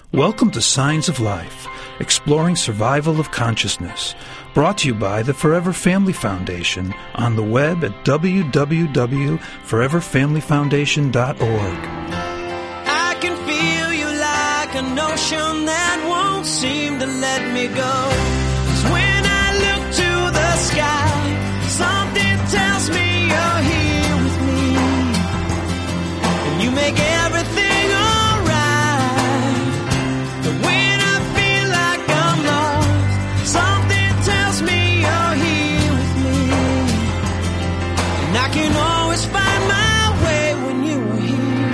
Welcome to Signs of Life, exploring survival of consciousness, brought to you by the Forever Family Foundation on the web at www.foreverfamilyfoundation.org. I can feel you like an ocean that won't seem to let me go. 'Cause when I look to the sky, something tells me you're here with me, and you make everything I can always find my way when you are here.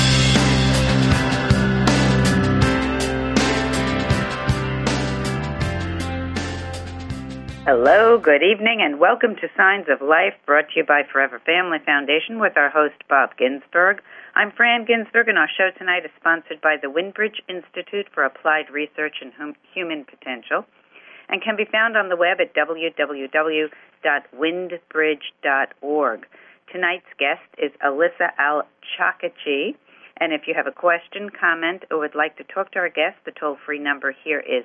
Hello, good evening, and welcome to Signs of Life, brought to you by Forever Family Foundation with our host, Bob Ginsberg. I'm Fran Ginsberg, and our show tonight is sponsored by the Windbridge Institute for Applied Research in Human Potential, and can be found on the web at www.windbridge.org. Tonight's guest is Alyssa Al-Chakachi, and if you have a question, comment, or would like to talk to our guest, the toll-free number here is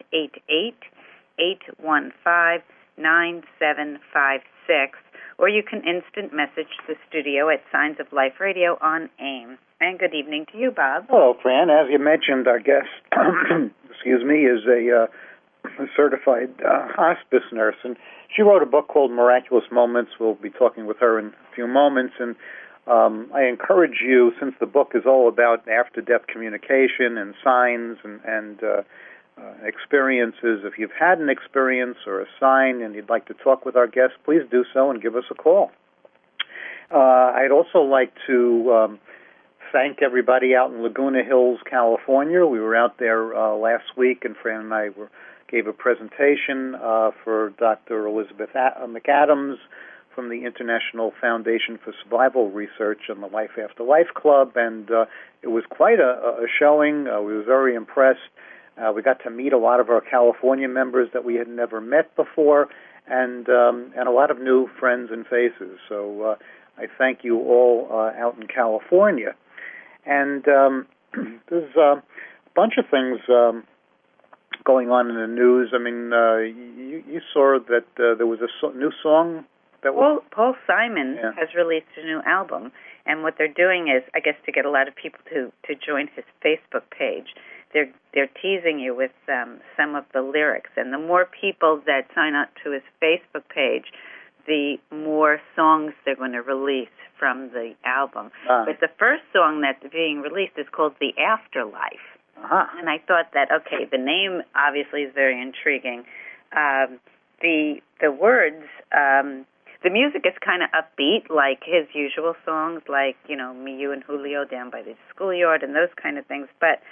888-815-9756, or you can instant message the studio at Signs of Life Radio on AIM. And good evening to you, Bob. Hello, Fran. As you mentioned, our guest, is a certified hospice nurse, and she wrote a book called Miraculous Moments. We'll be talking with her in a few moments, and I encourage you, since the book is all about after-death communication and signs and experiences, if you've had an experience or a sign and you'd like to talk with our guest, please do so and give us a call. I'd also like to thank everybody out in Laguna Hills, California. We were out there last week, and Fran and I gave a presentation for Dr. Elizabeth McAdams from the International Foundation for Survival Research and the Life After Life Club, and it was quite a showing. We were very impressed. We got to meet a lot of our California members that we had never met before, and a lot of new friends and faces. So I thank you all out in California. And there's a bunch of things going on in the news. I mean, you saw that there was a new song that Paul Simon has released a new album, and what they're doing is, I guess, to get a lot of people to join his Facebook page, they're teasing you with some of the lyrics, and the more people that sign up to his Facebook page, the more songs they're going to release from the album. But the first song that's being released is called The Afterlife. And I thought that, okay, the name obviously is very intriguing. The words, the music is kind of upbeat, like his usual songs, like, you know, Me, You, and Julio Down by the Schoolyard and those kind of things. But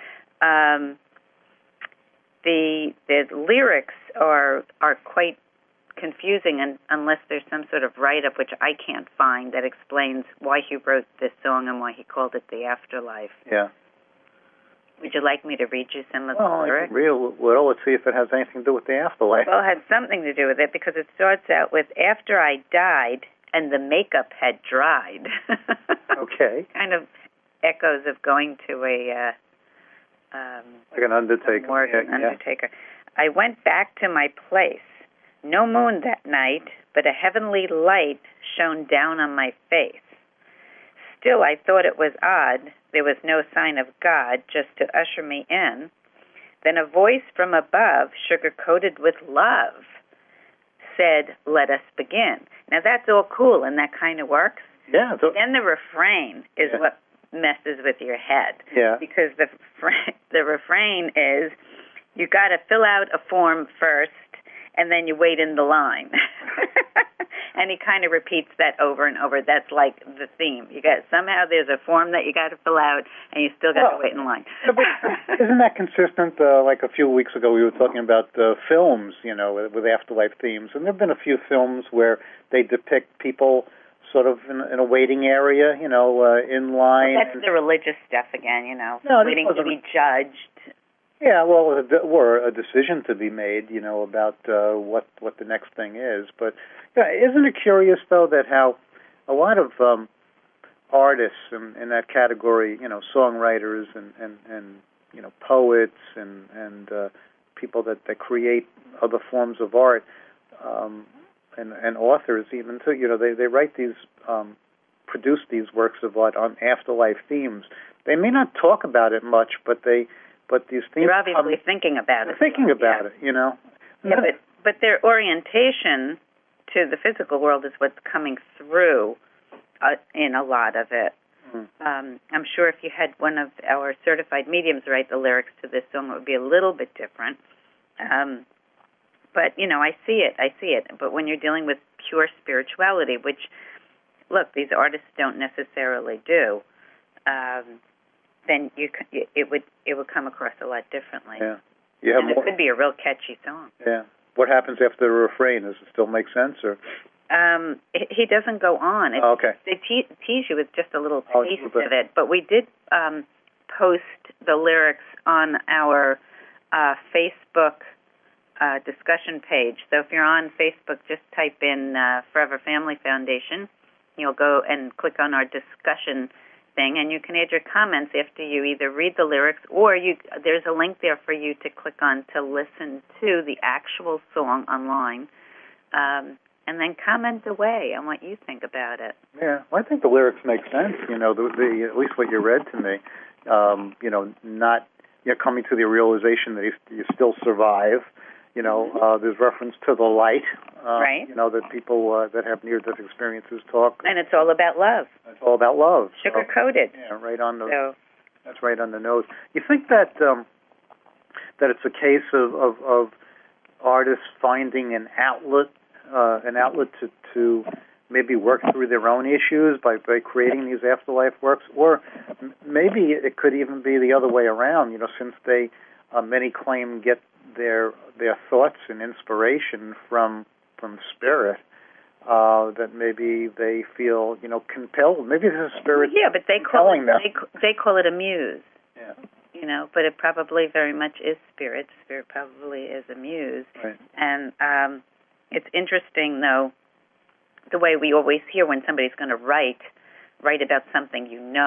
the lyrics are quite confusing, and unless there's some sort of write-up, which I can't find, that explains why he wrote this song and why he called it The Afterlife. Yeah. Would you like me to read you some of the lyrics? Well, let's see if it has anything to do with the afterlife. Well, it had something to do with it, because it starts out with, after I died and the makeup had dried. Okay. Kind of echoes of going to a... like an undertaker. Undertaker. I went back to my place. No moon that night, but a heavenly light shone down on my face. Still, I thought it was odd. There was no sign of God just to usher me in. Then a voice from above, sugar-coated with love, said, let us begin. Now, that's all cool, and that kind of works. Yeah. Then the refrain is what messes with your head. Yeah. Because the refrain is, you got to fill out a form first, and then you wait in the line. And he kind of repeats that over and over. That's like the theme. Somehow there's a form that you got to fill out, and you still got to wait in line. But isn't that consistent? Like a few weeks ago, we were talking about films, you know, with afterlife themes, and there have been a few films where they depict people sort of in a waiting area, you know, in line. Well, that's the religious stuff again, you know, waiting to be judged. Yeah, well, or a decision to be made, you know, about what the next thing is. But isn't it curious, though, that how a lot of artists in that category, you know, songwriters and poets and people that create other forms of art, and authors even too. They write these, produce these works of art on afterlife themes. They may not talk about it much, but these themes. They're obviously thinking about it. Thinking about it, Yeah, but their orientation to the physical world is what's coming through in a lot of it. I'm sure if you had one of our certified mediums write the lyrics to this song, it would be a little bit different. But, I see it. But when you're dealing with pure spirituality, which, look, these artists don't necessarily do, then it would come across a lot differently. Yeah. And it could be a real catchy song. Yeah. What happens after the refrain? Does it still make sense, or? He doesn't go on. Okay. They tease you with just a little taste of it. But we did post the lyrics on our Facebook discussion page. So if you're on Facebook, just type in Forever Family Foundation. You'll go and click on our discussion thing, and you can add your comments after you either read the lyrics or there's a link there for you to click on to listen to the actual song online. And then comment away on what you think about it. Yeah, well, I think the lyrics make sense. At least what you read to me. Not coming to the realization that you still survive. There's reference to the light. Right. That people that have near-death experiences talk. And it's all about love. It's all about love. Sugar-coated. Yeah, right on the. That's right on the nose. You think that it's a case of artists finding an outlet to maybe work through their own issues by creating these afterlife works, or maybe it could even be the other way around. Since they many claim get their thoughts and inspiration from spirit, that maybe they feel compelled. Maybe there's a spirit. Yeah, but they call it a muse. Yeah. But it probably very much is spirit. Spirit probably is a muse. Right. And it's interesting, though, the way we always hear when somebody's going to write about something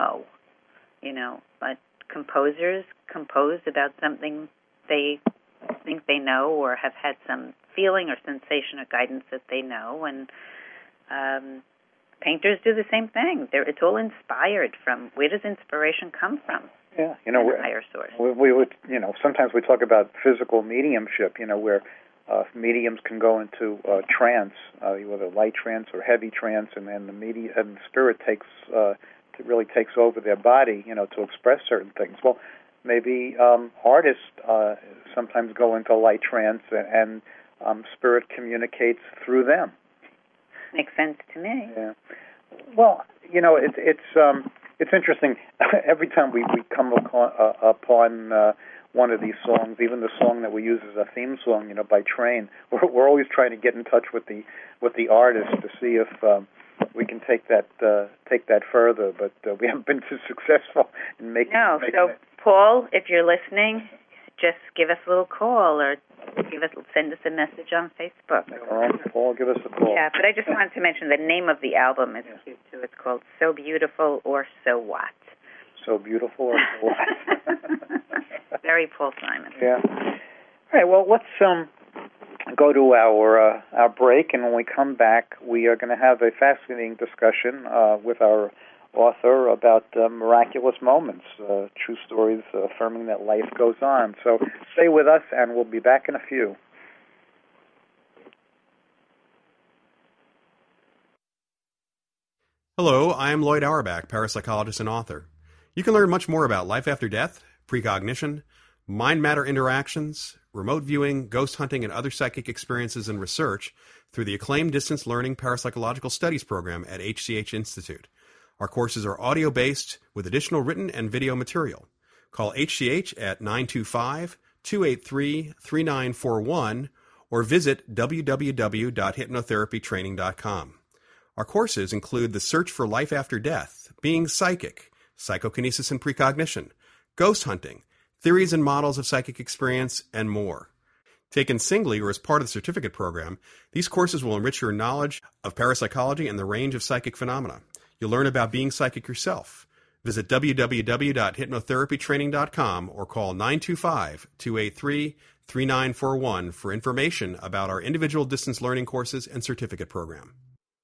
but composers compose about something they think they know or have had some feeling or sensation or guidance that they know, and painters do the same thing. It's all inspired from, where does inspiration come from? Yeah, a higher source. We would, sometimes we talk about physical mediumship, where mediums can go into trance, whether light trance or heavy trance, and then the spirit really takes over their body, to express certain things. Well, maybe artists sometimes go into light trance, and spirit communicates through them. Makes sense to me. Yeah. Well, it's interesting. Every time we come upon one of these songs, even the song that we use as a theme song, by Train, we're always trying to get in touch with the artist to see if we can take that further. But we haven't been too successful in making. No. So Paul, if you're listening, just give us a little call or send us a message on Facebook. Paul, give us a call. Yeah, but I just wanted to mention the name of the album is cute too. It's called So Beautiful or So What. So Beautiful or So What. Very Paul Simon. Yeah. All right. Well, let's go to our break, and when we come back, we are going to have a fascinating discussion with our author about miraculous moments, true stories affirming that life goes on. So stay with us, and we'll be back in a few. Hello, I am Lloyd Auerbach, parapsychologist and author. You can learn much more about life after death, precognition, mind-matter interactions, remote viewing, ghost hunting, and other psychic experiences and research through the acclaimed Distance Learning Parapsychological Studies program at HCH Institute. Our courses are audio-based with additional written and video material. Call HCH at 925-283-3941 or visit www.hypnotherapytraining.com. Our courses include the Search for Life After Death, Being Psychic, Psychokinesis and Precognition, Ghost Hunting, Theories and Models of Psychic Experience, and more. Taken singly or as part of the certificate program, these courses will enrich your knowledge of parapsychology and the range of psychic phenomena. You'll learn about being psychic yourself, Visit www.hypnotherapytraining.com or call 925-283-3941 for information about our individual distance learning courses and certificate program.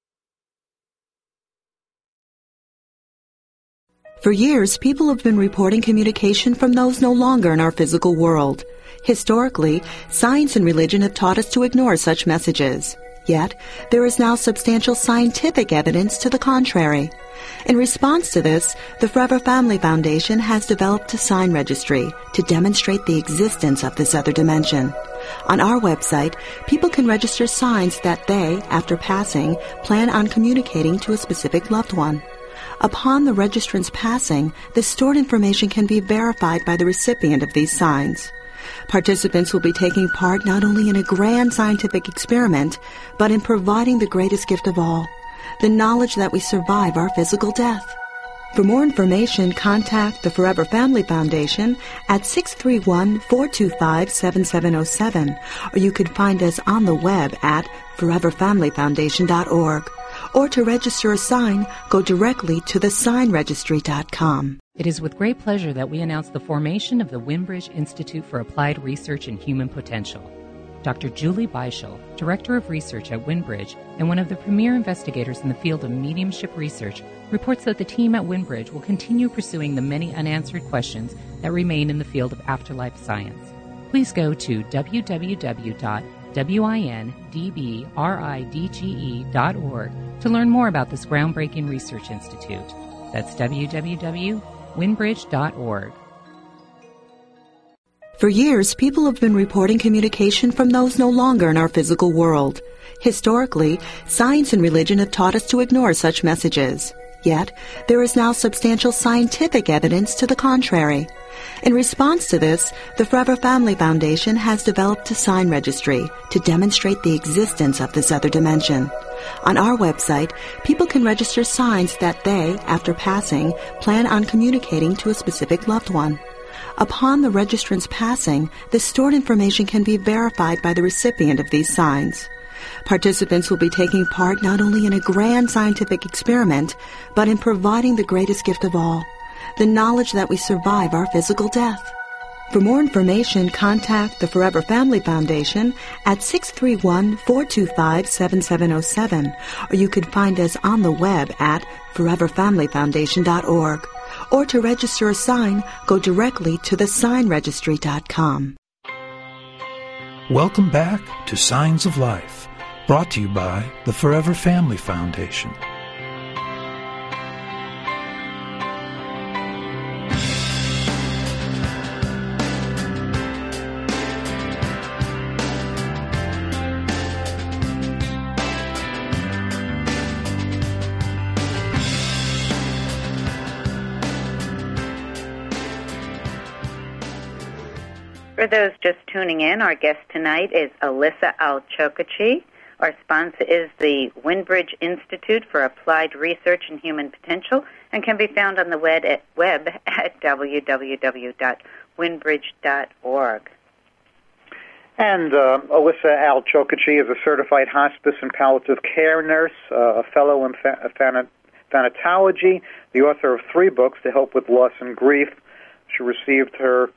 For years, people have been reporting communication from those no longer in our physical world. Historically, science and religion have taught us to ignore such messages. Yet, there is now substantial scientific evidence to the contrary. In response to this, the Forever Family Foundation has developed a sign registry to demonstrate the existence of this other dimension. On our website, people can register signs that they, after passing, plan on communicating to a specific loved one. Upon the registrant's passing, the stored information can be verified by the recipient of these signs. Participants will be taking part not only in a grand scientific experiment, but in providing the greatest gift of all, the knowledge that we survive our physical death. For more information, contact the Forever Family Foundation at 631-425-7707, or you could find us on the web at foreverfamilyfoundation.org. Or to register a sign, go directly to thesignregistry.com. It is with great pleasure that we announce the formation of the Winbridge Institute for Applied Research in Human Potential. Dr. Julie Beischel, Director of Research at Winbridge and one of the premier investigators in the field of mediumship research, reports that the team at Winbridge will continue pursuing the many unanswered questions that remain in the field of afterlife science. Please go to www.windbridge.org to learn more about this groundbreaking research institute. That's www.windbridge.org. For years, people have been reporting communication from those no longer in our physical world. Historically, science and religion have taught us to ignore such messages. Yet, there is now substantial scientific evidence to the contrary. In response to this, the Forever Family Foundation has developed a sign registry to demonstrate the existence of this other dimension. On our website, people can register signs that they, after passing, plan on communicating to a specific loved one. Upon the registrant's passing, the stored information can be verified by the recipient of these signs. Participants will be taking part not only in a grand scientific experiment, but in providing the greatest gift of all, the knowledge that we survive our physical death. For more information, contact the Forever Family Foundation at 631-425-7707, or you could find us on the web at foreverfamilyfoundation.org. Or to register a sign, go directly to thesignregistry.com. Welcome back to Signs of Life, brought to you by the Forever Family Foundation. For those just tuning in, our guest tonight is Alyssa Alchokachi. Our sponsor is the Winbridge Institute for Applied Research in Human Potential and can be found on the web at www.winbridge.org. And Alyssa Alchokachi is a certified hospice and palliative care nurse, a fellow in thanatology, the author of 3 books to help with loss and grief. She received her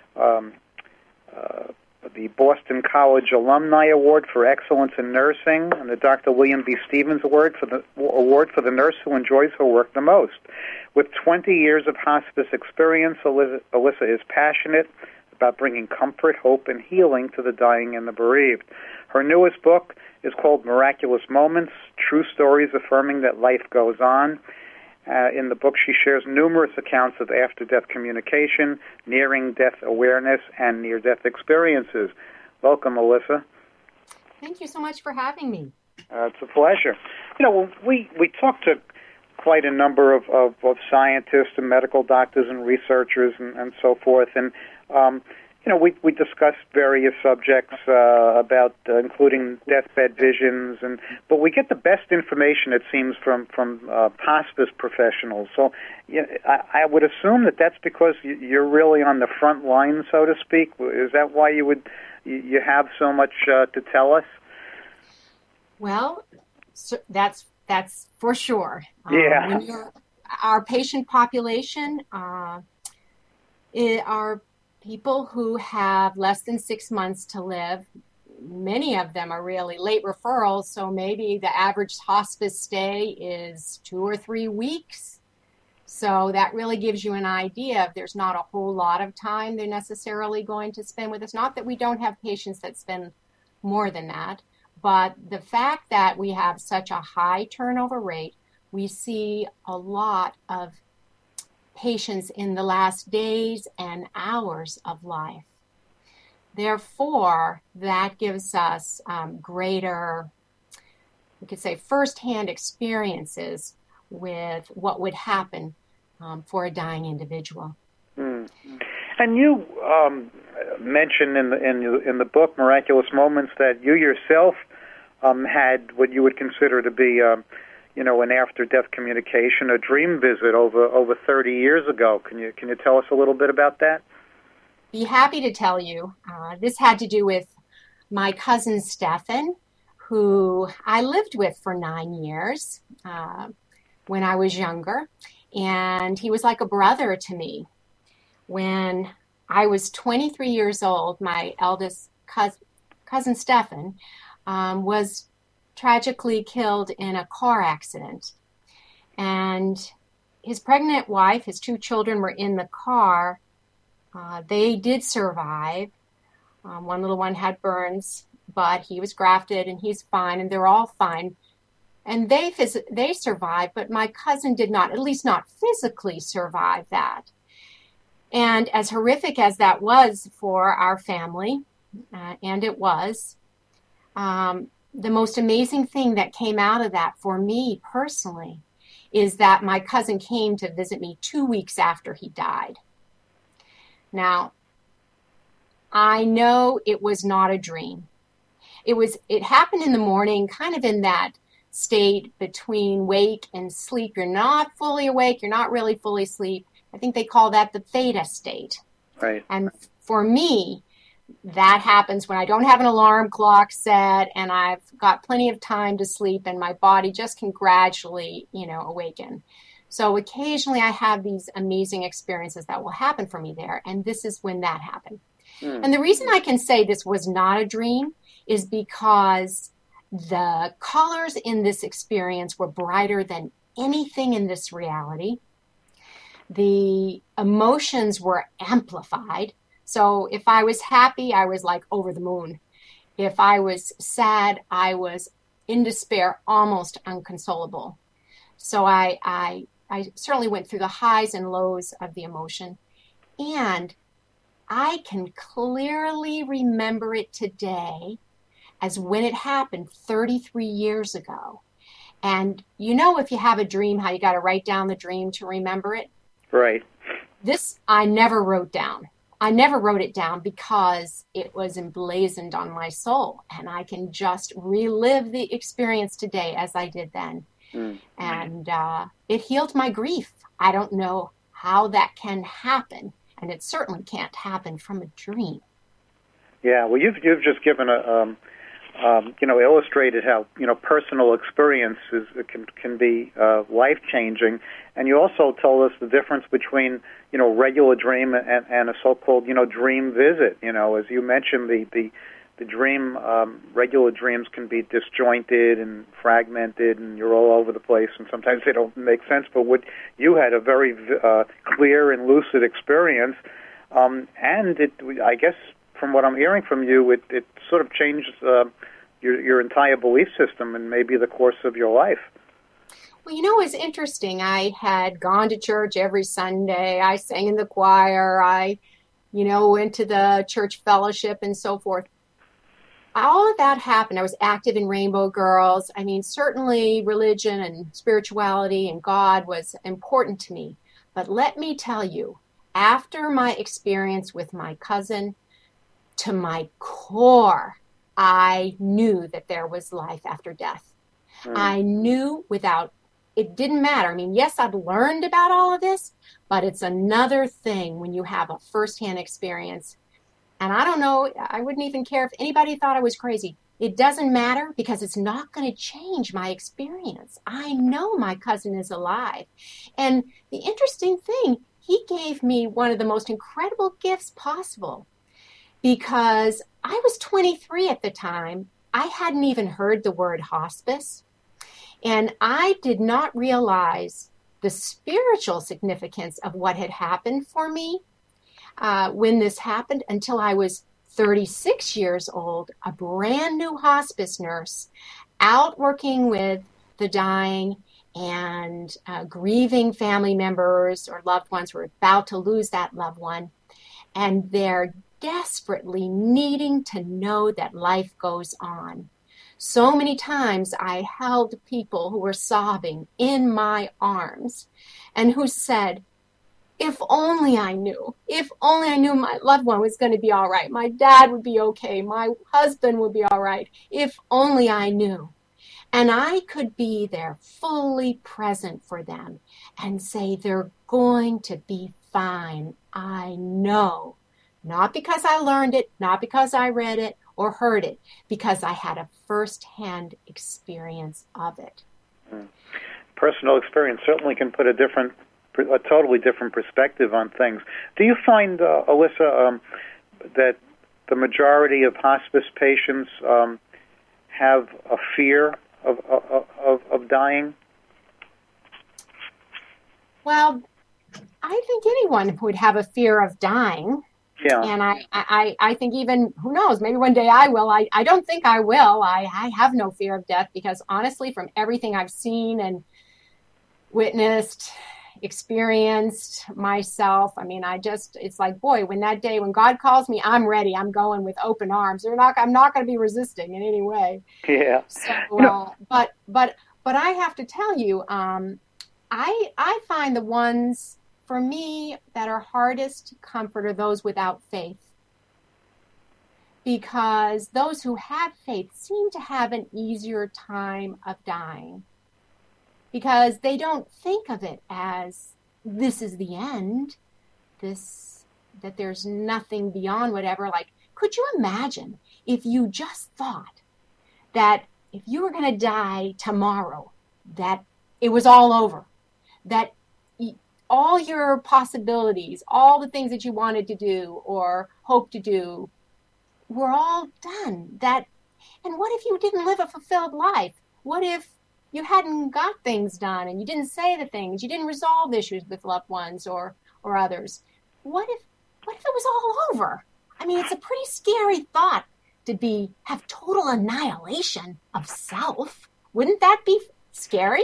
the Boston College Alumni Award for Excellence in Nursing and the Dr. William B. Stevens Award for the nurse who enjoys her work the most. With 20 years of hospice experience, Alyssa is passionate about bringing comfort, hope, and healing to the dying and the bereaved. Her newest book is called Miraculous Moments, True Stories Affirming that Life Goes On. In the book, she shares numerous accounts of after-death communication, nearing-death awareness, and near-death experiences. Welcome, Alyssa. Thank you so much for having me. It's a pleasure. You know, we talked to quite a number of scientists and medical doctors and researchers and so forth, and you know, we discussed various subjects about including deathbed visions, but we get the best information, it seems, from hospice professionals. So I would assume that's because you're really on the front line, so to speak. Is that why you have so much to tell us? Well, so that's for sure. Yeah. our patient population are people who have less than 6 months to live. Many of them are really late referrals, so maybe the average hospice stay is 2 or 3 weeks. So that really gives you an idea of there's not a whole lot of time they're necessarily going to spend with us. Not that we don't have patients that spend more than that, but the fact that we have such a high turnover rate, we see a lot of patients in the last days and hours of life. Therefore, that gives us greater, we could say, firsthand experiences with what would happen for a dying individual. Mm. And you mentioned in the book, Miraculous Moments, that you yourself had what you would consider to be, an after-death communication, a dream visit over 30 years ago. Can you tell us a little bit about that? Be happy to tell you. This had to do with my cousin Stephan, who I lived with for 9 years when I was younger, and he was like a brother to me. When I was 23 years old, my eldest cousin Stephan was tragically killed in a car accident. And his pregnant wife, his 2 children were in the car. They did survive. One little one had burns, but he was grafted and he's fine, and they're all fine. And they survived, but my cousin did not, at least not physically survive that. And as horrific as that was for our family, and it was, the most amazing thing that came out of that for me personally is that my cousin came to visit me 2 weeks after he died. Now, I know it was not a dream. It happened in the morning, kind of in that state between wake and sleep. You're not fully awake. You're not really fully asleep. I think they call that the theta state. Right. And for me, that happens when I don't have an alarm clock set and I've got plenty of time to sleep and my body just can gradually, awaken. So occasionally I have these amazing experiences that will happen for me there. And this is when that happened. And the reason I can say this was not a dream is because the colors in this experience were brighter than anything in this reality. The emotions were amplified. So if I was happy, I was like over the moon. If I was sad, I was in despair, almost unconsolable. So I certainly went through the highs and lows of the emotion. And I can clearly remember it today as when it happened 33 years ago. And if you have a dream, how you got to write down the dream to remember it? Right. This I never wrote down. I never wrote it down because it was emblazoned on my soul, and I can just relive the experience today as I did then. And it healed my grief. I don't know how that can happen, and it certainly can't happen from a dream. Yeah, well, you've just given illustrated how personal experiences can be life changing, and you also told us the difference between regular dream and a so-called dream visit. As you mentioned, the dream, regular dreams can be disjointed and fragmented, and you're all over the place, and sometimes they don't make sense. But you had a very clear and lucid experience, and I guess from what I'm hearing from you, it sort of changed your entire belief system and maybe the course of your life. Well, it's interesting. I had gone to church every Sunday. I sang in the choir. I, went to the church fellowship and so forth. All of that happened. I was active in Rainbow Girls. I mean, certainly religion and spirituality and God was important to me. But let me tell you, after my experience with my cousin, to my core, I knew that there was life after death. I knew it didn't matter. I mean, yes, I'd learned about all of this, but it's another thing when you have a firsthand experience. And I don't know, I wouldn't even care if anybody thought I was crazy. it doesn't matter because it's not going to change my experience. I know my cousin is alive. And the interesting thing, he gave me one of the most incredible gifts possible because I was 23 at the time. I hadn't even heard the word hospice. And I did not realize the spiritual significance of what had happened for me when this happened until I was 36 years old, a brand new hospice nurse, out working with the dying and grieving family members or loved ones who are about to lose that loved one. And they're desperately needing to know that life goes on. So many times I held people who were sobbing in my arms and who said, if only I knew my loved one was going to be all right. My dad would be okay. My husband would be all right. If only I knew. And I could be there fully present for them and say, they're going to be fine. I know. Not because I learned it, not because I read it or heard it, because I had a first-hand experience of it. Personal experience certainly can put a totally different perspective on things. Do you find, Alyssa, that the majority of hospice patients have a fear of dying? Well, I think anyone would have a fear of dying. Yeah. And I think even, who knows, maybe one day I will. I don't think I will. I have no fear of death because honestly, from everything I've seen and witnessed, experienced myself, I mean, it's like, boy, when God calls me, I'm ready. I'm going with open arms. I'm not going to be resisting in any way. Yeah. So, but I have to tell you, I find the ones for me that are hardest to comfort are those without faith. Because those who have faith seem to have an easier time of dying. Because they don't think of it as this is the end, that there's nothing beyond whatever. Like, could you imagine if you just thought that if you were going to die tomorrow, that it was all over, that all your possibilities, all the things that you wanted to do or hope to do were all done. And what if you didn't live a fulfilled life? What if you hadn't got things done and you didn't say the things, you didn't resolve issues with loved ones or others? What if it was all over? I mean, it's a pretty scary thought to have total annihilation of self. Wouldn't that be scary?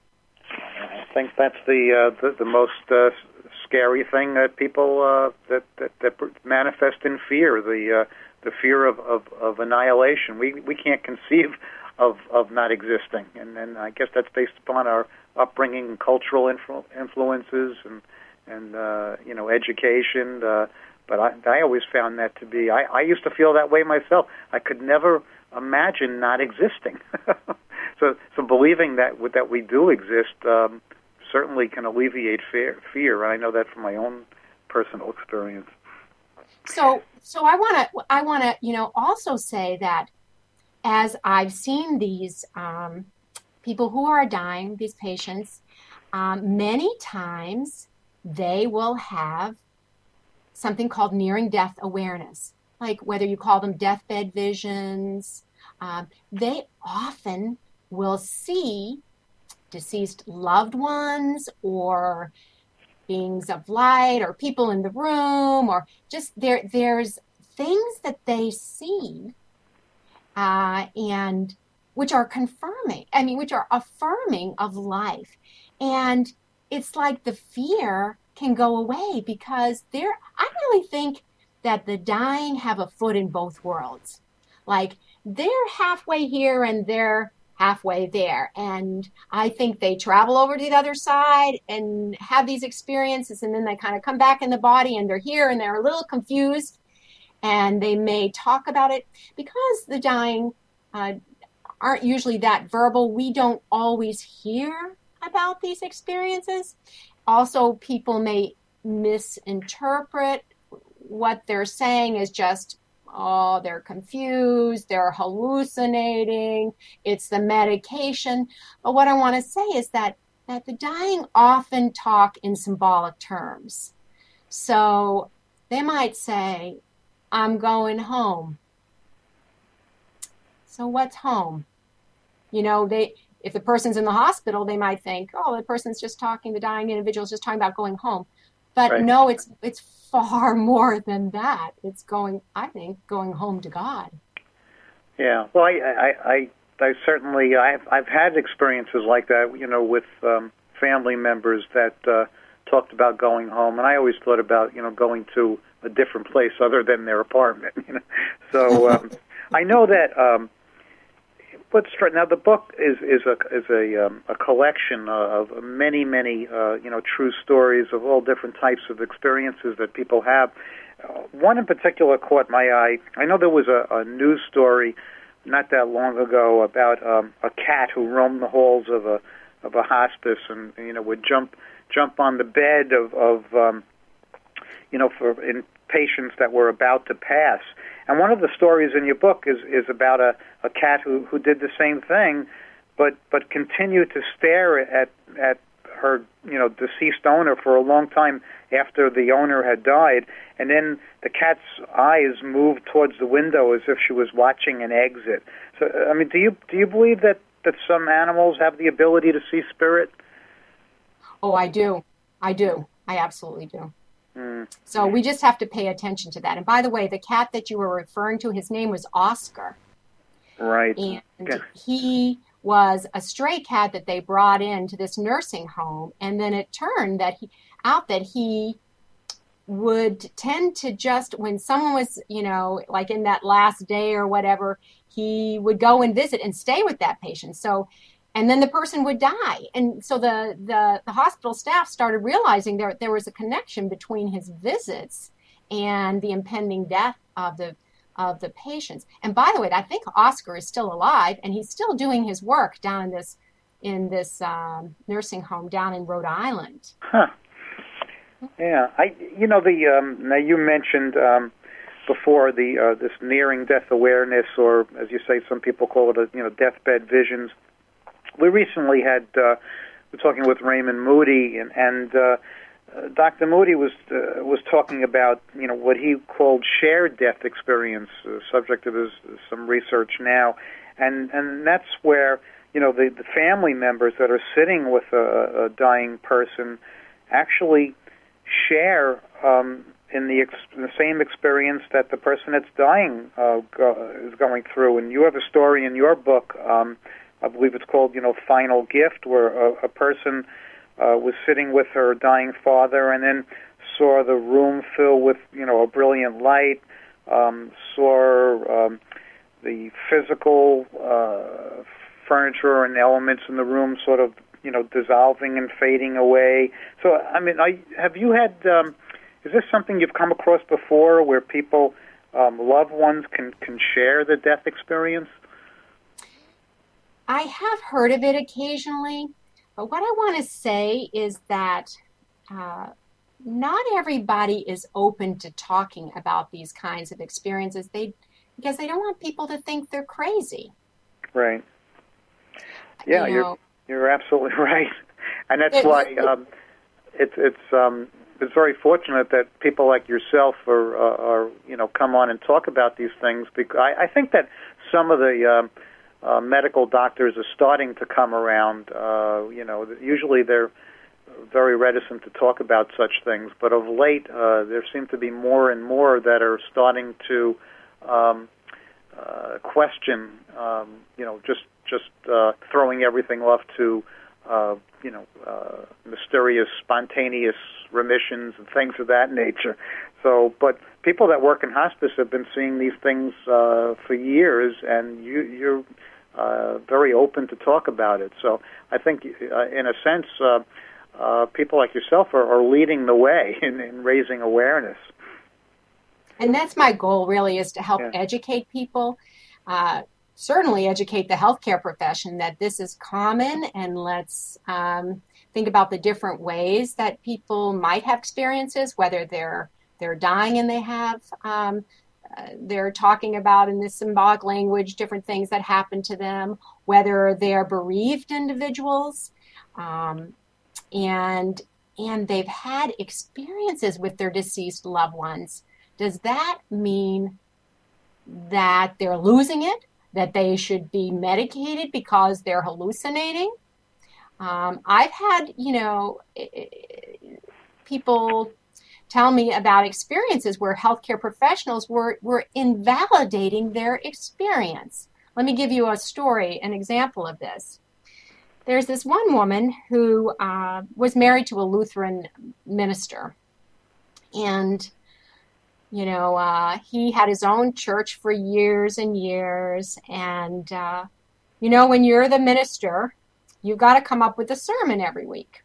I think that's the most scary thing that people that manifest in fear, the fear of annihilation. We can't conceive of not existing, and I guess that's based upon our upbringing and cultural influences and education. But I always found that to be. I used to feel that way myself. I could never imagine not existing. So believing that we do exist certainly can alleviate fear. I know that from my own personal experience. So I want to also say that as I've seen these people who are dying, these patients, many times they will have something called nearing death awareness, like whether you call them deathbed visions. They often will see deceased loved ones or beings of light or people in the room, or just there's things that they see and which are which are affirming of life. And it's like the fear can go away because I really think that the dying have a foot in both worlds. Like they're halfway here and they're halfway there. And I think they travel over to the other side and have these experiences, and then they kind of come back in the body and they're here and they're a little confused, and they may talk about it because the dying aren't usually that verbal. We don't always hear about these experiences. Also, people may misinterpret what they're saying as just oh, they're confused, they're hallucinating, it's the medication. But what I want to say is that the dying often talk in symbolic terms. So they might say, I'm going home. So what's home? You know, if the person's in the hospital, they might think, oh, the person's just talking, the dying individual is just talking about going home. But right. No, it's far more than that. It's going home to God. Yeah. Well, I certainly I've had experiences like that, you know, with family members that talked about going home, and I always thought about, you know, going to a different place other than their apartment. You know, so I know that. Now the book is a collection of many you know, true stories of all different types of experiences that people have. One in particular caught my eye. I know there was a news story not that long ago about a cat who roamed the halls of a hospice and, you know, would jump on the bed of you know, in patients that were about to pass. And one of the stories in your book is about a cat who did the same thing, but continued to stare at her, you know, deceased owner for a long time after the owner had died. And then the cat's eyes moved towards the window as if she was watching an exit. So, I mean, do you believe that some animals have the ability to see spirit? Oh, I do. I absolutely do. So we just have to pay attention to that. And by the way, the cat that you were referring to, his name was Oscar. Right. And he was a stray cat that they brought into this nursing home. And then it turned out that he would tend to just, when someone was, you know, like in that last day or whatever, he would go and visit and stay with that patient. So, and then the person would die. And so the hospital staff started realizing there was a connection between his visits and the impending death of the patients. And by the way, I think Oscar is still alive, and he's still doing his work down in this nursing home down in Rhode Island. Huh. Yeah. Now you mentioned before this nearing death awareness, or as you say, some people call it deathbed visions. We recently we're talking with Raymond Moody, and Dr. Moody was talking about, you know, what he called shared death experience, subject of some research now, and that's where, you know, the family members that are sitting with a dying person actually share in the same experience that the person that's dying is going through. And you have a story in your book. I believe it's called, you know, Final Gift, where a person was sitting with her dying father and then saw the room fill with, you know, a brilliant light, saw the physical furniture and elements in the room sort of, you know, dissolving and fading away. So, I mean, have you had, is this something you've come across before where people, loved ones can share the death experience? I have heard of it occasionally, but what I want to say is that not everybody is open to talking about these kinds of experiences because they don't want people to think they're crazy. Right. Yeah, you're absolutely right, and that's why it's very fortunate that people like yourself are you know, come on and talk about these things, because I think that some of the medical doctors are starting to come around. You know, usually they're very reticent to talk about such things, but of late there seem to be more and more that are starting to question, you know, just throwing everything off to you know, mysterious, spontaneous remissions and things of that nature. So, but people that work in hospice have been seeing these things for years, and you're very open to talk about it. So I think, in a sense, people like yourself are leading the way in raising awareness. And that's my goal, really, is to help educate people, certainly educate the healthcare profession that this is common, and let's think about the different ways that people might have experiences, whether they're dying and they have they're talking about in this symbolic language different things that happen to them, whether they're bereaved individuals, and they've had experiences with their deceased loved ones. Does that mean that they're losing it, that they should be medicated because they're hallucinating? I've had, people tell me about experiences where healthcare professionals were invalidating their experience. Let me give you a story, an example of this. There's this one woman who was married to a Lutheran minister. And, he had his own church for years and years. And, when you're the minister, you've got to come up with a sermon every week.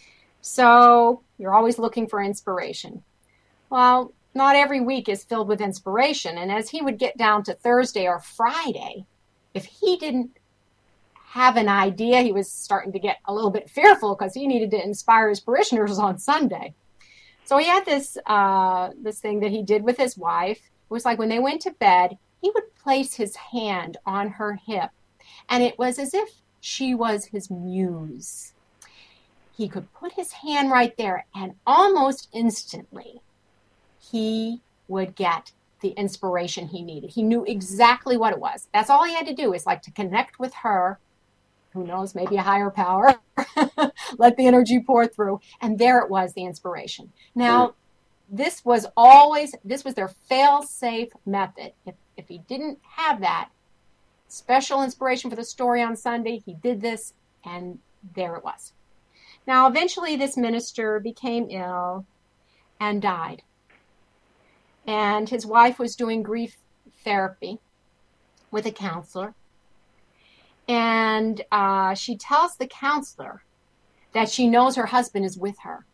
So you're always looking for inspiration. Well, not every week is filled with inspiration. And as he would get down to Thursday or Friday, if he didn't have an idea, he was starting to get a little bit fearful because he needed to inspire his parishioners on Sunday. So he had this thing that he did with his wife. It was like when they went to bed, he would place his hand on her hip. And it was as if she was his muse. He could put his hand right there, and almost instantly, he would get the inspiration he needed. He knew exactly what it was. That's all he had to do, is like to connect with her, who knows, maybe a higher power, let the energy pour through, and there it was, the inspiration. Now, this was their fail-safe method. If he didn't have that special inspiration for the story on Sunday, he did this, and there it was. Now, eventually, this minister became ill and died. And his wife was doing grief therapy with a counselor. And she tells the counselor that she knows her husband is with her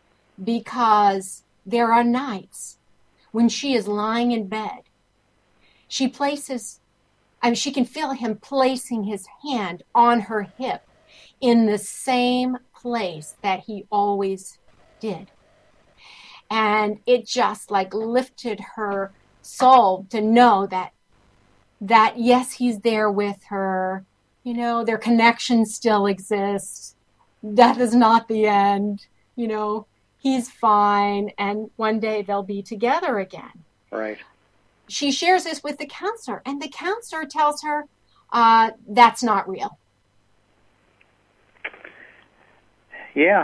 because there are nights when she is lying in bed. She can feel him placing his hand on her hip in the same place that he always did. And it just like lifted her soul to know that yes, he's there with her. Their connection still exists. Death is not the end. He's fine. And one day they'll be together again. Right. She shares this with the counselor, and the counselor tells her that's not real. Yeah.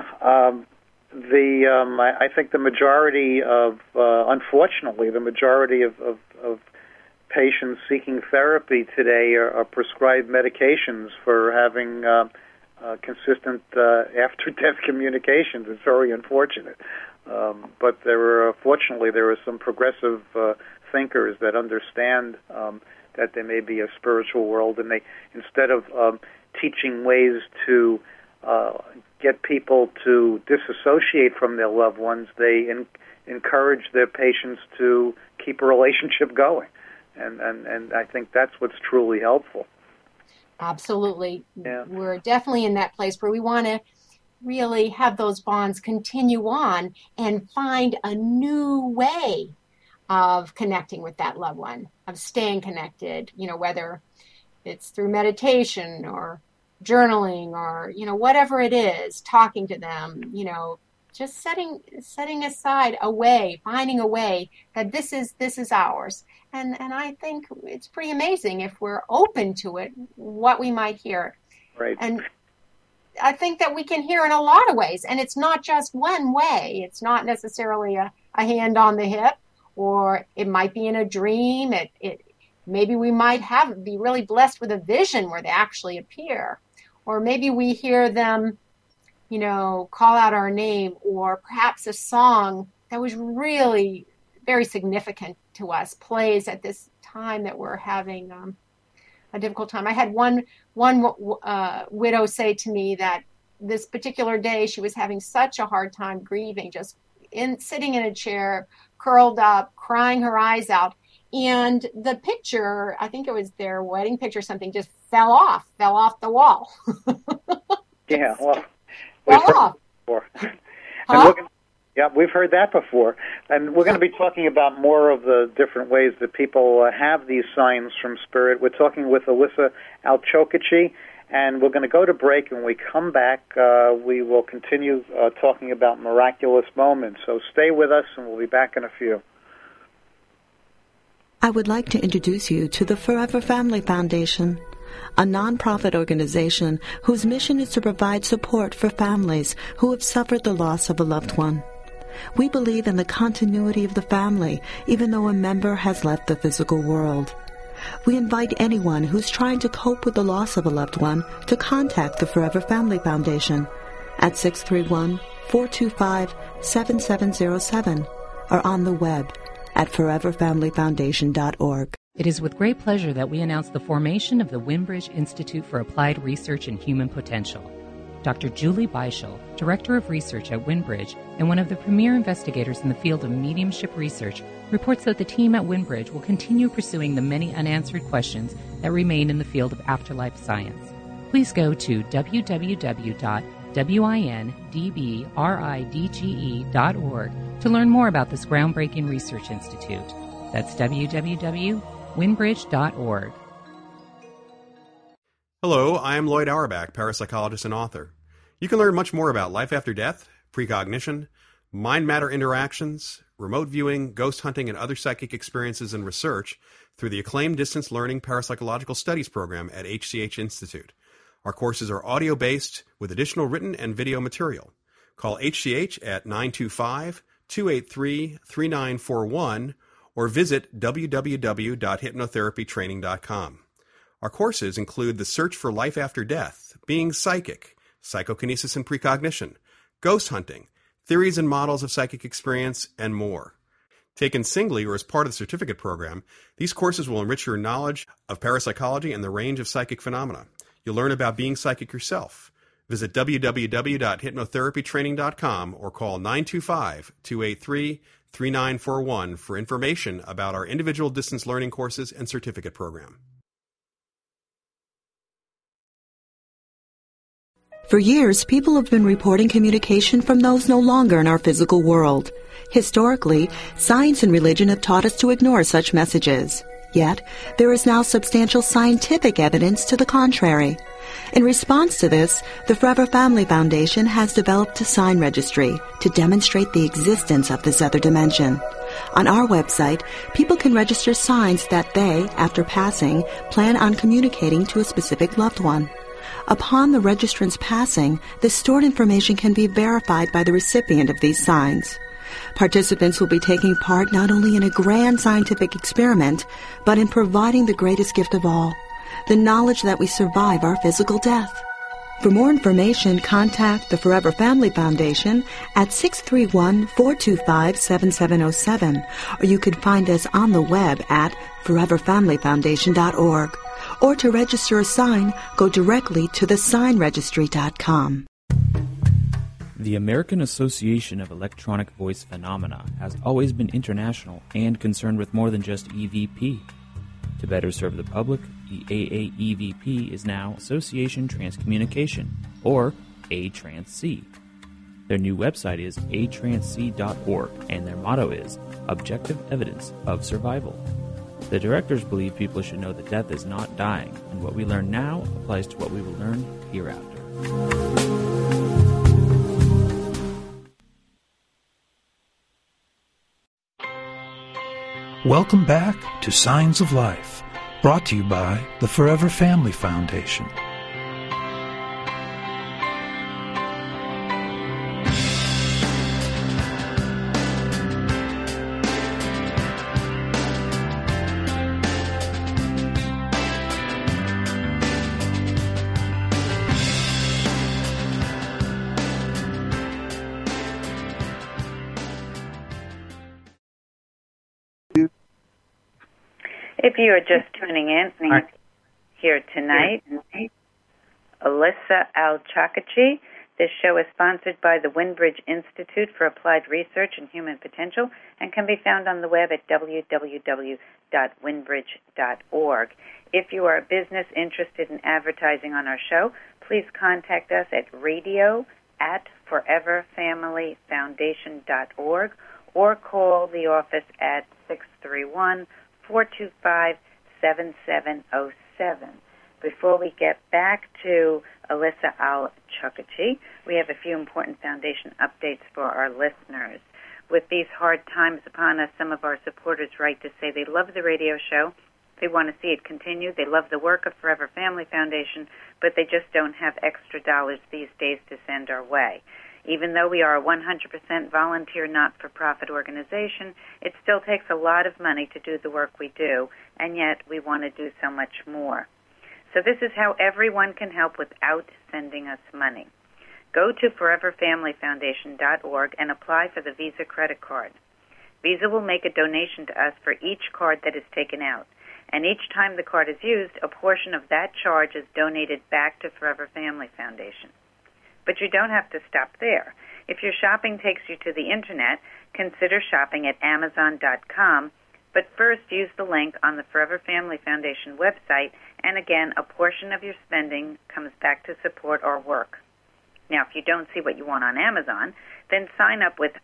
I think the majority of, unfortunately, the majority of patients seeking therapy today are prescribed medications for having consistent after-death communications. It's very unfortunate. But fortunately, there are some progressive thinkers that understand that there may be a spiritual world, and they, instead of teaching ways to get people to disassociate from their loved ones, they encourage their patients to keep a relationship going. And I think that's what's truly helpful. Absolutely. Yeah. We're definitely in that place where we want to really have those bonds continue on and find a new way of connecting with that loved one, of staying connected, whether it's through meditation or journaling or, whatever it is, talking to them, just setting aside a way, finding a way that this is ours. And I think it's pretty amazing if we're open to it, what we might hear. Right. And I think that we can hear in a lot of ways, and it's not just one way. It's not necessarily a hand on the hip, or it might be in a dream. Maybe we might be really blessed with a vision where they actually appear, or maybe we hear them, call out our name, or perhaps a song that was really very significant to us plays at this time that we're having a difficult time. I had one widow say to me that this particular day she was having such a hard time grieving, just sitting in a chair, curled up, crying her eyes out. And the picture, I think it was their wedding picture, something just fell off the wall. Yeah, well, fell off. Huh? Yeah, we've heard that before. And we're going to be talking about more of the different ways that people have these signs from spirit. We're talking with Alyssa Alchokachi, and we're going to go to break. And when we come back, we will continue talking about miraculous moments. So stay with us, and we'll be back in a few. I would like to introduce you to the Forever Family Foundation, a nonprofit organization whose mission is to provide support for families who have suffered the loss of a loved one. We believe in the continuity of the family, even though a member has left the physical world. We invite anyone who's trying to cope with the loss of a loved one to contact the Forever Family Foundation at 631-425-7707 or on the web at foreverfamilyfoundation.org. It is with great pleasure that we announce the formation of the Winbridge Institute for Applied Research in Human Potential. Dr. Julie Beischel, Director of Research at Winbridge and one of the premier investigators in the field of mediumship research, reports that the team at Winbridge will continue pursuing the many unanswered questions that remain in the field of afterlife science. Please go to www.windbridge.org to learn more about this groundbreaking research institute. That's www.windbridge.org. Hello, I am Lloyd Auerbach, parapsychologist and author. You can learn much more about life after death, precognition, mind-matter interactions, remote viewing, ghost hunting, and other psychic experiences and research through the acclaimed Distance Learning Parapsychological Studies program at HCH Institute. Our courses are audio-based with additional written and video material. Call HCH at 925-283-3941 or visit www.hypnotherapytraining.com. Our courses include the search for life after death, being psychic, psychokinesis and precognition, ghost hunting, theories and models of psychic experience, and more. Taken singly or as part of the certificate program, these courses will enrich your knowledge of parapsychology and the range of psychic phenomena. You'll learn about being psychic yourself. Visit www.hypnotherapytraining.com or call 925-283-3941 for information about our individual distance learning courses and certificate program. For years, people have been reporting communication from those no longer in our physical world. Historically, science and religion have taught us to ignore such messages. Yet, there is now substantial scientific evidence to the contrary. In response to this, the Forever Family Foundation has developed a sign registry to demonstrate the existence of this other dimension. On our website, people can register signs that they, after passing, plan on communicating to a specific loved one. Upon the registrant's passing, the stored information can be verified by the recipient of these signs. Participants will be taking part not only in a grand scientific experiment, but in providing the greatest gift of all, the knowledge that we survive our physical death. For more information, contact the Forever Family Foundation at 631-425-7707, or you can find us on the web at foreverfamilyfoundation.org. Or to register a sign, go directly to thesignregistry.com. The American Association of Electronic Voice Phenomena has always been international and concerned with more than just EVP. To better serve the public, the AAEVP is now Association Transcommunication, or ATRANSC. Their new website is atransc.org, and their motto is Objective Evidence of Survival. The directors believe people should know that death is not dying, and what we learn now applies to what we will learn hereafter. Welcome back to Signs of Life, brought to you by the Forever Family Foundation. If you are just tuning in here tonight, Alyssa Alchokachi. This show is sponsored by the Winbridge Institute for Applied Research and Human Potential and can be found on the web at www.windbridge.org. If you are a business interested in advertising on our show, please contact us at radio@windbridge.org. at foreverfamilyfoundation.org or call the office at 631-425-7707. Before we get back to Alyssa Al-Chokachi, we have a few important foundation updates for our listeners. With these hard times upon us, some of our supporters write to say they love the radio show, they want to see it continue, they love the work of Forever Family Foundation, but they just don't have extra dollars these days to send our way. Even though we are a 100% volunteer not-for-profit organization, it still takes a lot of money to do the work we do, and yet we want to do so much more. So this is how everyone can help without sending us money. Go to foreverfamilyfoundation.org and apply for the Visa credit card. Visa will make a donation to us for each card that is taken out, and each time the card is used, a portion of that charge is donated back to Forever Family Foundation. But you don't have to stop there. If your shopping takes you to the Internet, consider shopping at Amazon.com, but first use the link on the Forever Family Foundation website, and again, a portion of your spending comes back to support our work. Now, if you don't see what you want on Amazon, then sign up with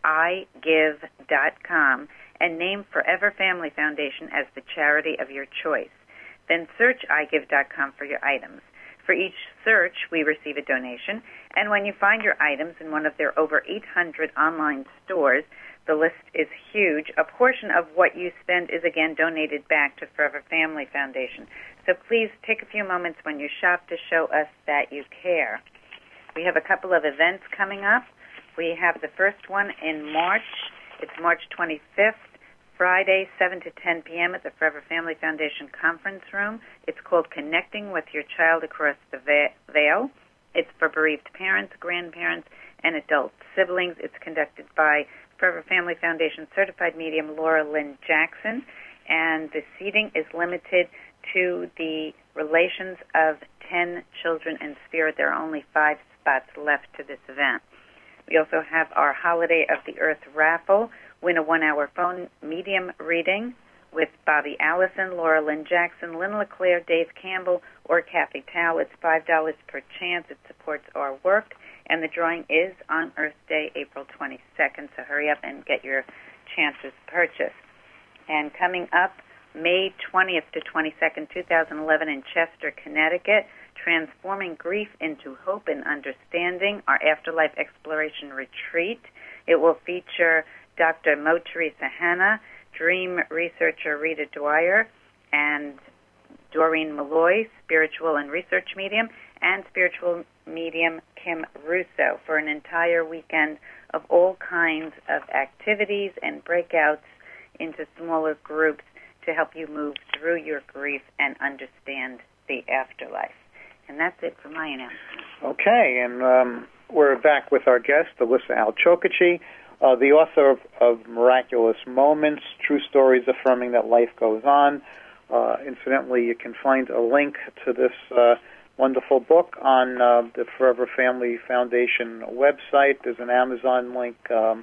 iGive.com and name Forever Family Foundation as the charity of your choice. Then search iGive.com for your items. For each search, we receive a donation, and when you find your items in one of their over 800 online stores, the list is huge. A portion of what you spend is again donated back to Forever Family Foundation. So please take a few moments when you shop to show us that you care. We have a couple of events coming up. We have the first one in March. It's March 25th, Friday, 7 to 10 p.m. at the Forever Family Foundation Conference Room. It's called Connecting with Your Child Across the Veil. It's for bereaved parents, grandparents, and adult siblings. It's conducted by Forever Family Foundation certified medium Laura Lynn Jackson, and the seating is limited to the relations of 10 children in spirit. There are only 5 spots left to this event. We also have our Holiday of the Earth raffle. Win a 1-hour phone medium reading with Bobby Allison, Laura Lynn Jackson, Lynn LeClaire, Dave Campbell, or Kathy Tao. It's $5 per chance. It supports our work, and the drawing is on Earth Day, April 22nd, so hurry up and get your chances purchased. And coming up, May 20th to 22nd, 2011 in Chester, Connecticut, Transforming Grief into Hope and Understanding, our Afterlife Exploration Retreat. It will feature Dr. Mo Teresa Hanna, dream researcher Rita Dwyer, and Doreen Malloy, spiritual and research medium, and spiritual medium Kim Russo for an entire weekend of all kinds of activities and breakouts into smaller groups to help you move through your grief and understand the afterlife. And that's it for my announcement. Okay, and we're back with our guest, Alyssa Al-Chokachi, the author of Miraculous Moments, True Stories Affirming That Life Goes On. Incidentally, you can find a link to this wonderful book on the Forever Family Foundation website. There's an Amazon link,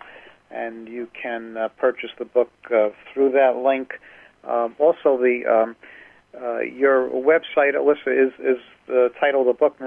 and you can purchase the book through that link. Also, your website, Alyssa, is the title of the book,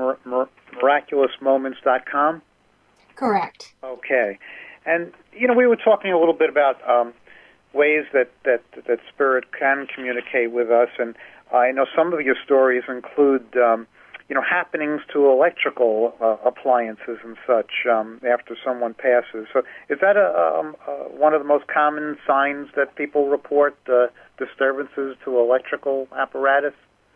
miraculousmoments.com? Correct. Okay. And, we were talking a little bit about ways that Spirit can communicate with us, and I know some of your stories include, happenings to electrical appliances and such after someone passes. So is that one of the most common signs that people report, disturbances to electrical apparatus?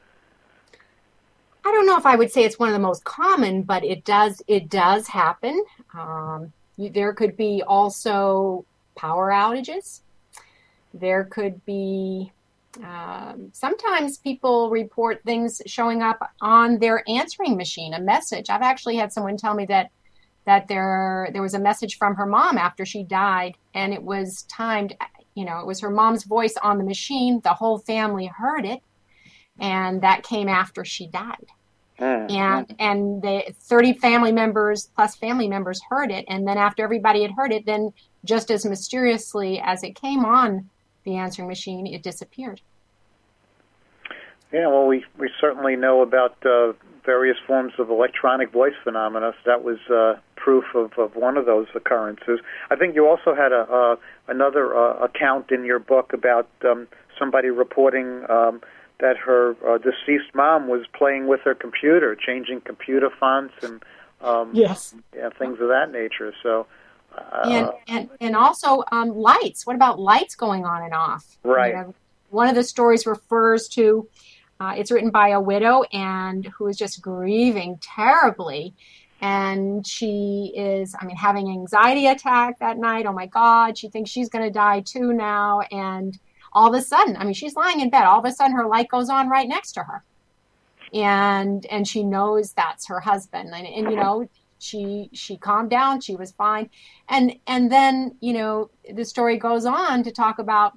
I don't know if I would say it's one of the most common, but it does happen. There could be also power outages. There could be sometimes people report things showing up on their answering machine, a message. I've actually had someone tell me that there was a message from her mom after she died, and it was timed. It was her mom's voice on the machine. The whole family heard it, and that came after she died. And the 30 family members heard it, and then after everybody had heard it, then just as mysteriously as it came on the answering machine, it disappeared. Yeah, well, we certainly know about various forms of electronic voice phenomena. So that was proof of one of those occurrences. I think you also had another account in your book about somebody reporting that her deceased mom was playing with her computer, changing computer fonts and yes, things of that nature. So, and also lights. What about lights going on and off? Right. You know, one of the stories refers to. It's written by a widow and who is just grieving terribly. And she is, having an anxiety attack that night. Oh my God, she thinks she's going to die too now. And all of a sudden, she's lying in bed. All of a sudden her light goes on right next to her. And she knows that's her husband. And she calmed down. She was fine. And then, the story goes on to talk about,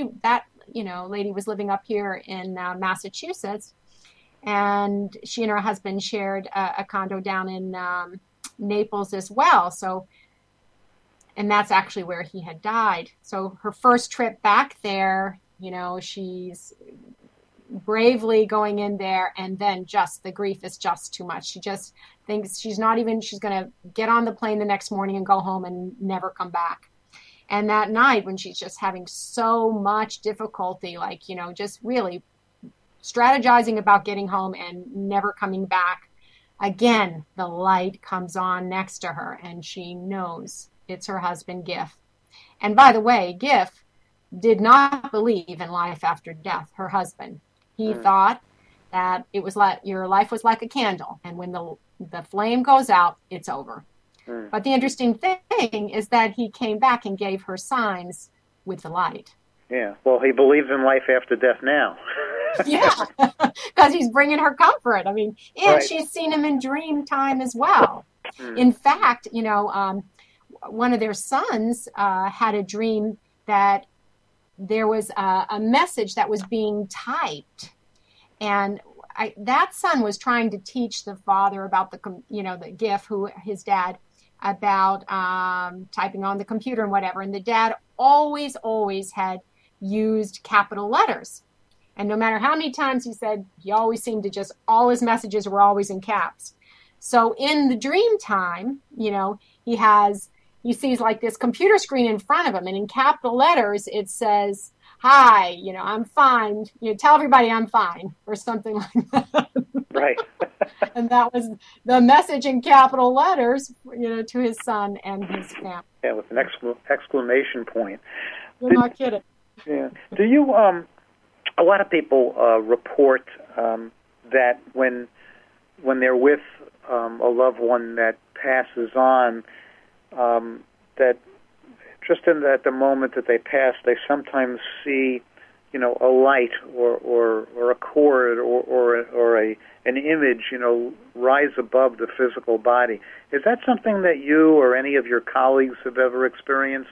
lady was living up here in Massachusetts, and she and her husband shared a condo down in Naples as well. So, and that's actually where he had died. So her first trip back there, she's bravely going in there, and then just the grief is just too much. She just thinks she's going to get on the plane the next morning and go home and never come back. And that night, when she's just having so much difficulty, just really strategizing about getting home and never coming back, again, the light comes on next to her, and she knows it's her husband, Giff. And by the way, Giff did not believe in life after death, her husband. He thought that it was like your life was like a candle, and when the flame goes out, it's over. But the interesting thing is that he came back and gave her signs with the light. Yeah, well, he believes in life after death now. Yeah, because he's bringing her comfort. And right. She's seen him in dream time as well. In fact, one of their sons had a dream that there was a message that was being typed. And that son was trying to teach the father about the Giff, who his dad, about typing on the computer and whatever. And the dad always had used capital letters. And no matter how many times he said, he always seemed to all his messages were always in caps. So in the dream time, he sees like this computer screen in front of him, and in capital letters, it says, "Hi, I'm fine. Tell everybody I'm fine," or something like that. Right. And that was the message in capital letters, to his son and his family. Yeah, with an exclamation point. You're not kidding. Yeah. Do you? A lot of people report that when they're with a loved one that passes on, that just at the moment that they pass, they sometimes see, a light or a cord or an image, rise above the physical body. Is that something that you or any of your colleagues have ever experienced?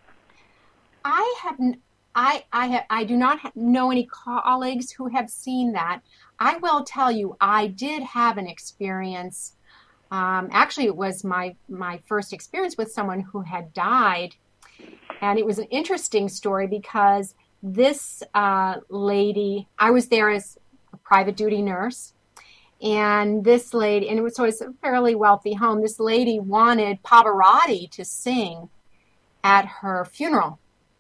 I do not know any colleagues who have seen that. I will tell you, I did have an experience. Actually, it was my first experience with someone who had died. And it was an interesting story because this lady, I was there as a private duty nurse. And this lady, and it was a fairly wealthy home, this lady wanted Pavarotti to sing at her funeral.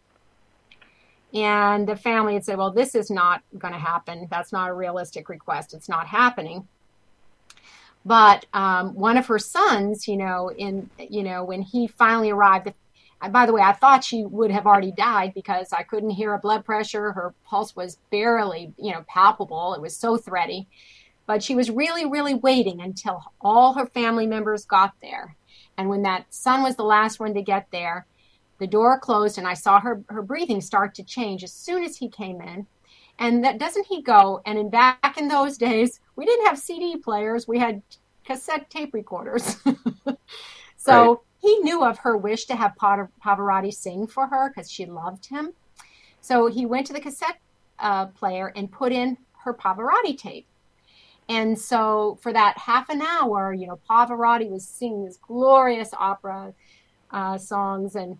And the family had said, well, this is not going to happen. That's not a realistic request. It's not happening. But one of her sons, when he finally arrived, by the way, I thought she would have already died because I couldn't hear her blood pressure. Her pulse was barely, palpable. It was so thready. But she was really, really waiting until all her family members got there. And when that son was the last one to get there, the door closed, and I saw her breathing start to change as soon as he came in. And that doesn't he go? And back in those days, we didn't have CD players. We had cassette tape recorders. So right. He knew of her wish to have Pavarotti sing for her because she loved him. So he went to the cassette player and put in her Pavarotti tape. And so for that half an hour, Pavarotti was singing this glorious opera songs, and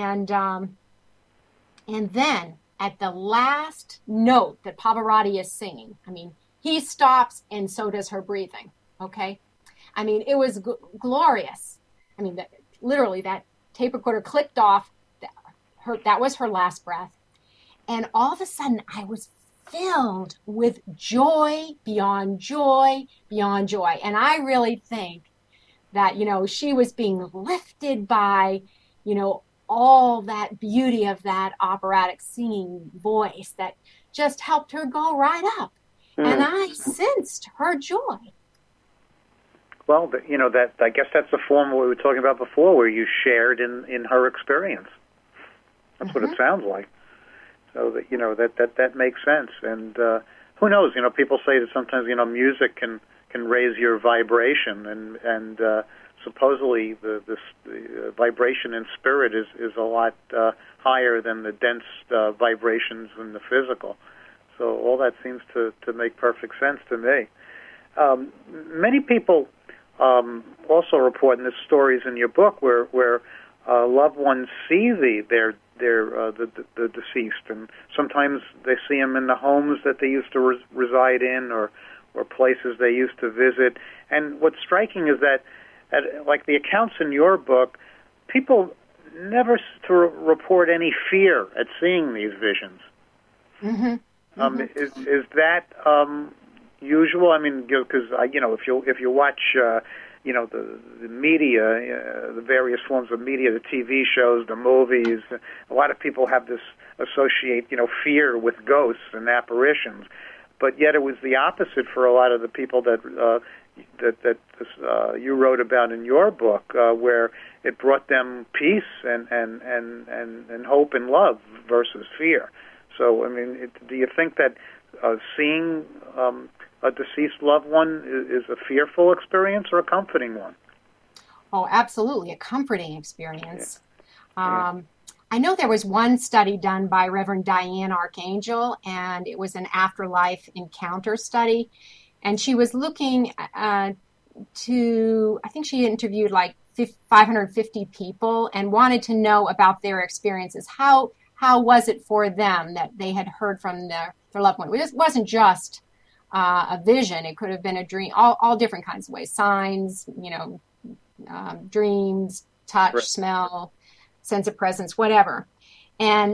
then at the last note that Pavarotti is singing, he stops, and so does her breathing. Okay, it was glorious. I mean, literally that tape recorder clicked off. That was her last breath. And all of a sudden, I was filled with joy beyond joy beyond joy. And I really think that, she was being lifted by, all that beauty of that operatic singing voice that just helped her go right up. And I sensed her joy. Well, that I guess that's the form of what we were talking about before, where you shared in her experience. That's what it sounds like. So that makes sense. And who knows? People say that sometimes music can raise your vibration, and supposedly the vibration in spirit is a lot higher than the dense vibrations in the physical. So all that seems to make perfect sense to me. Many people also report in the stories in your book where loved ones see the deceased, and sometimes they see them in the homes that they used to reside in, or places they used to visit. And what's striking is that, like the accounts in your book, people never report any fear at seeing these visions. Is that usual? I mean, because if you watch the media, the various forms of media, the TV shows, the movies, a lot of people have this associate fear with ghosts and apparitions, but yet it was the opposite for a lot of the people that you wrote about in your book, where it brought them peace and hope and love versus fear. So, I mean, do you think that seeing a deceased loved one is a fearful experience or a comforting one? Oh, absolutely, a comforting experience. Yeah. I know there was one study done by Reverend Diane Archangel, and it was an afterlife encounter study. And she was looking I think she interviewed like 550 people and wanted to know about their experiences. How was it for them that they had heard from their loved one? It wasn't just a vision. It could have been a dream, all different kinds of ways. Signs, dreams, touch, right, smell, sense of presence, whatever. And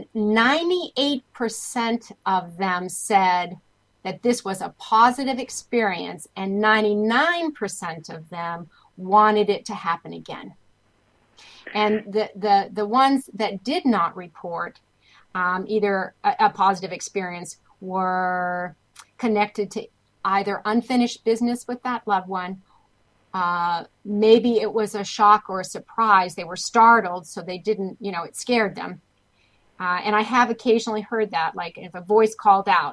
98% of them said that this was a positive experience, and 99% of them wanted it to happen again. And the ones that did not report either a positive experience were connected to either unfinished business with that loved one. Maybe it was a shock or a surprise. They were startled, so they didn't, it scared them. And I have occasionally heard that, like if a voice called out,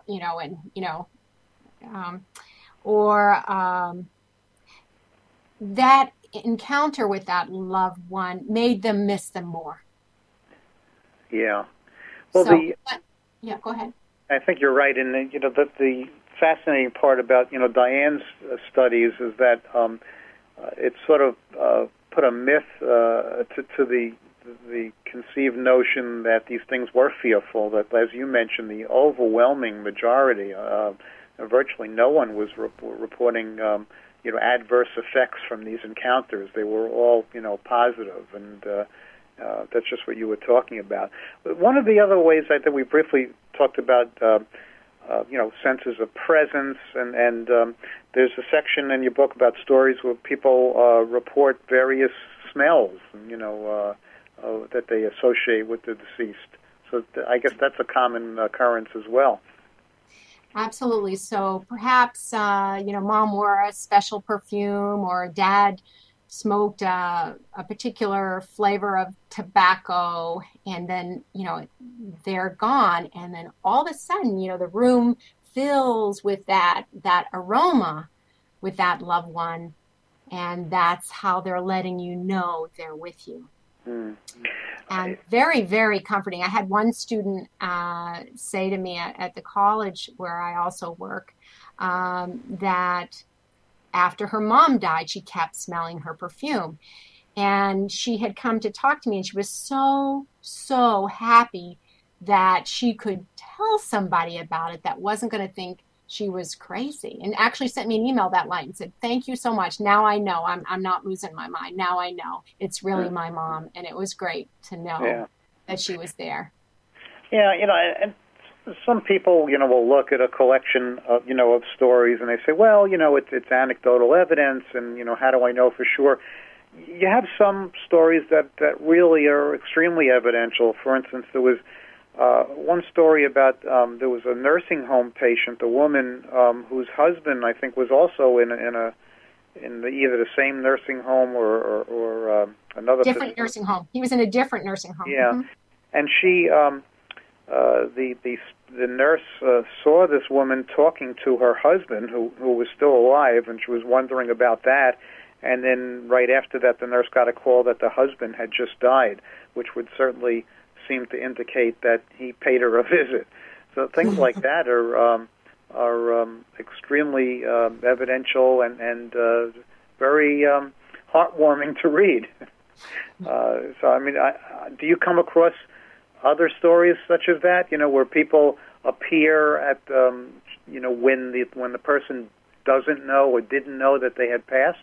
that encounter with that loved one made them miss them more. Yeah. Well, go ahead. I think you're right. And the fascinating part about Diane's studies is that it sort of put a myth to the conceived notion that these things were fearful. That, as you mentioned, the overwhelming majority, virtually no one was reporting adverse effects from these encounters. They were all positive, and that's just what you were talking about. But one of the other ways I think we briefly talked about senses of presence, and there's a section in your book about stories where people report various smells, that they associate with the deceased. So I guess that's a common occurrence as well. Absolutely. So perhaps, mom wore a special perfume, or dad smoked a particular flavor of tobacco, and then, they're gone. And then all of a sudden, the room fills with that aroma with that loved one. And that's how they're letting you know they're with you. Mm. And very, very comforting. I had one student say to me at the college where I also work that after her mom died, she kept smelling her perfume. And she had come to talk to me, and she was so, so happy that she could tell somebody about it that wasn't going to think she was crazy, and actually sent me an email that night and said, "Thank you so much. Now I know. I'm not losing my mind. Now I know it's really my mom." And it was great to know that she was there. Yeah, and some people, will look at a collection of, of stories and they say, well, it's anecdotal evidence, and, how do I know for sure? You have some stories that really are extremely evidential. For instance, there was one story about there was a nursing home patient, a woman whose husband, I think, was also in either the same nursing home or another different nursing home. He was in a different nursing home. Yeah, and she, the nurse saw this woman talking to her husband, who was still alive, and she was wondering about that. And then right after that, the nurse got a call that the husband had just died, which would certainly seem to indicate that he paid her a visit. So things like that are extremely evidential and very heartwarming to read. So, I mean, do you come across other stories such as that? Where people appear at when the person doesn't know or didn't know that they had passed?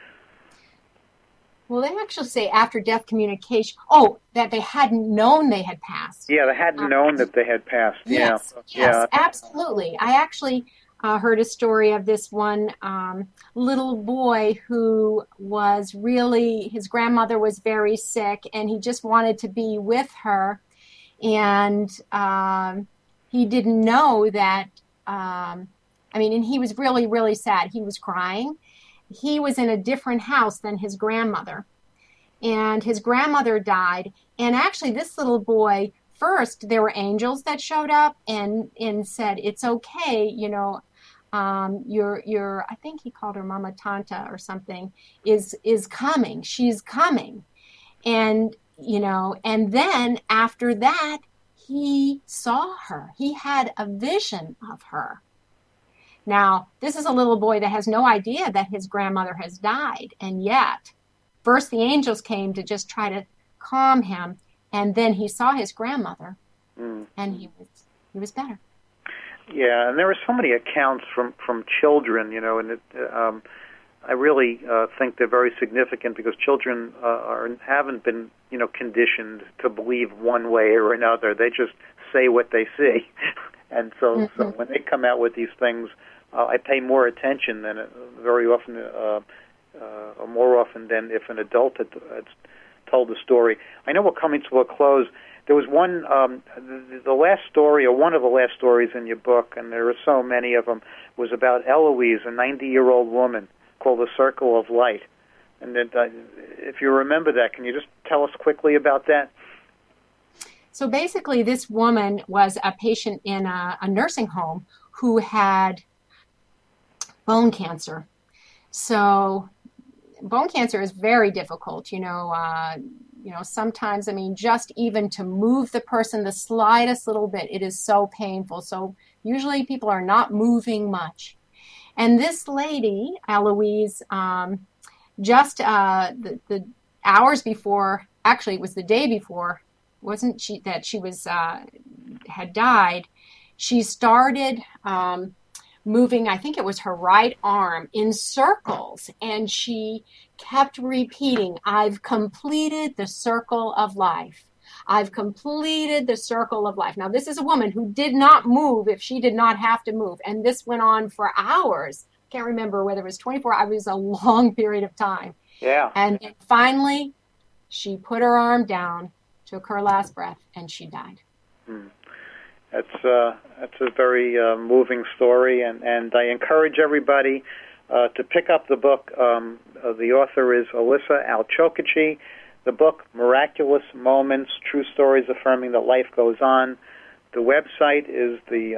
Well, they actually say after death communication. Oh, that they hadn't known they had passed. Yeah, they hadn't known that they had passed. Yes, absolutely. I actually heard a story of this one little boy who was really, his grandmother was very sick, and he just wanted to be with her, and he didn't know that. And he was really, really sad. He was crying. He was in a different house than his grandmother, and his grandmother died. And actually, this little boy, first, there were angels that showed up and said, "It's okay, your I think he called her Mama Tanta or something, is coming. She's coming." And and then after that, he saw her. He had a vision of her. Now, this is a little boy that has no idea that his grandmother has died, and yet, first the angels came to just try to calm him, and then he saw his grandmother, and he was better. Yeah, and there are so many accounts from children, and I really think they're very significant because children haven't been, conditioned to believe one way or another. They just say what they see, and so when they come out with these things, I pay more attention than very often, or more often than if an adult had told the story. I know we're coming to a close. There was one, the last story, or one of the last stories in your book, and there are so many of them, was about Eloise, a 90-year-old woman, called The Circle of Light. And if you remember that, can you just tell us quickly about that? So basically, this woman was a patient in a nursing home who had bone cancer. So bone cancer is very difficult, sometimes, just even to move the person the slightest little bit, it is so painful. So usually people are not moving much. And this lady, Eloise, just the hours before, actually it was the day before, wasn't she, that she was had died, she started moving, I think it was her right arm, in circles, and she kept repeating, "I've completed the circle of life. I've completed the circle of life." Now, this is a woman who did not move if she did not have to move, and this went on for hours. I can't remember whether it was 24 hours, it was a long period of time. Yeah. And then finally, she put her arm down, took her last breath, and she died. That's a very moving story, and I encourage everybody to pick up the book. The author is Alyssa Al-Chokachi. The book, Miraculous Moments, True Stories Affirming That Life Goes On. The website is the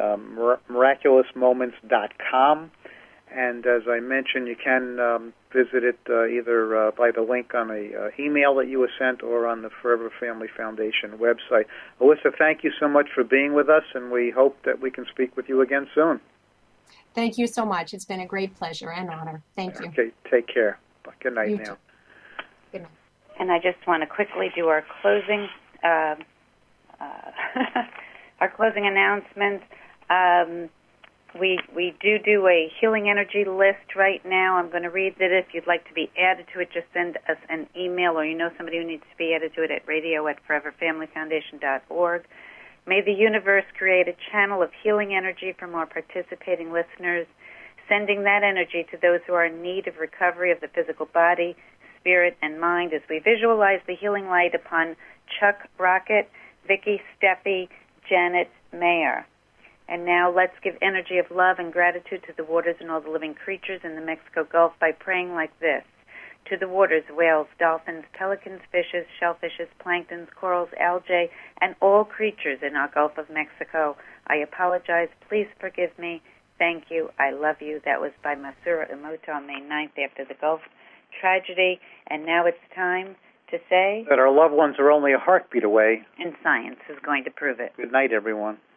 miraculousmoments.com. And as I mentioned, you can visit it either by the link on a email that you were sent or on the Forever Family Foundation website. Alyssa, thank you so much for being with us, and we hope that we can speak with you again soon. Thank you so much. It's been a great pleasure and honor. Thank you. Okay, take care. Good night now. Good night. And I just want to quickly do our closing our closing announcements. we do a healing energy list right now. I'm going to read it. If you'd like to be added to it, just send us an email, or you know somebody who needs to be added to it at radio@foreverfamilyfoundation.org. May the universe create a channel of healing energy for more participating listeners, sending that energy to those who are in need of recovery of the physical body, spirit, and mind as we visualize the healing light upon Chuck Rocket, Vicki, Steffi, Janet, Mayer. And now let's give energy of love and gratitude to the waters and all the living creatures in the Mexico Gulf by praying like this. To the waters, whales, dolphins, pelicans, fishes, shellfishes, planktons, corals, algae, and all creatures in our Gulf of Mexico, I apologize. Please forgive me. Thank you. I love you. That was by Masura Emoto on May 9th after the Gulf tragedy. And now it's time to say that our loved ones are only a heartbeat away. And science is going to prove it. Good night, everyone.